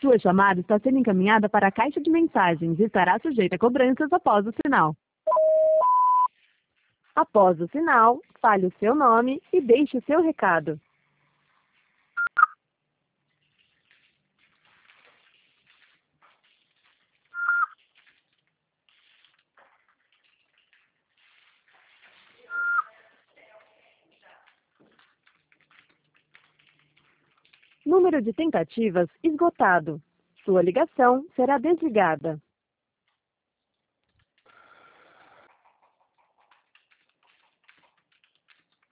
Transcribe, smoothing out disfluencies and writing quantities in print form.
Sua chamada está sendo encaminhada para a caixa de mensagens e estará sujeita a cobranças após o sinal. Após o sinal, fale o seu nome e deixe o seu recado. Número de tentativas esgotado. Sua ligação será desligada.